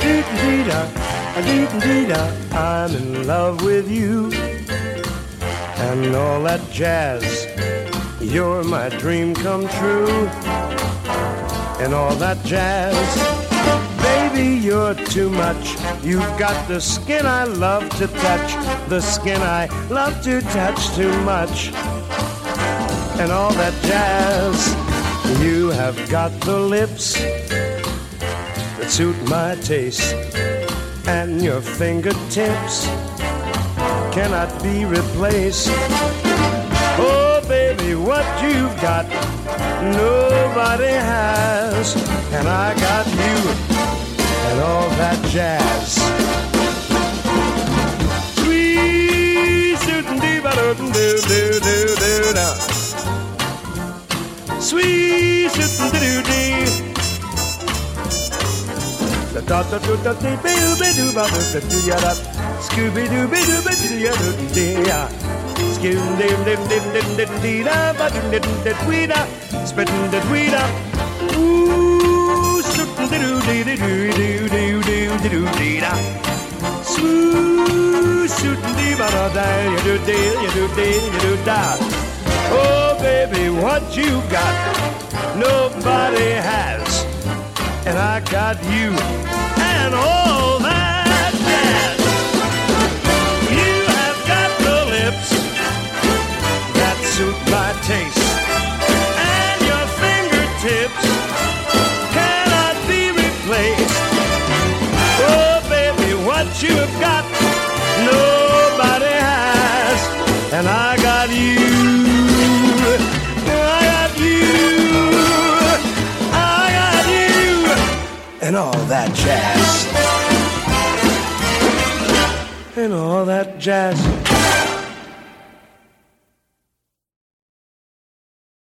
I'm in love with you and all that jazz. You're my dream come true and all that jazz. Baby, you're too much. You've got the skin I love to touch, the skin I love to touch too much and all that jazz. You have got the lips that suit my taste, and your fingertips cannot be replaced. Oh, baby, what you've got, nobody has, and I got you and all that jazz. Sweet shootin' dee ba doo doo doo doo doo. Sweet shootin' doo dee. Da da da da da dee ba doo ba doo ba doo doo ya da. Scooby doo ba doo ba doo ya doo dee ya. Scoom dim dim dim dim dim dee da ba doo dim dim wee da. Spittin' da wee da. Ooh, shootin' doo dee dee doo doo doo doo doo dee da. Swoo, shootin' dee ba da da ya doo dee ya doo dee ya doo da. Oh, baby, what you got, nobody has, and I got you and all that jazz. You have got the lips that suit my taste, and your fingertips cannot be replaced. Oh, baby, what you have got, nobody has, and I got you. And all that jazz. And all that jazz.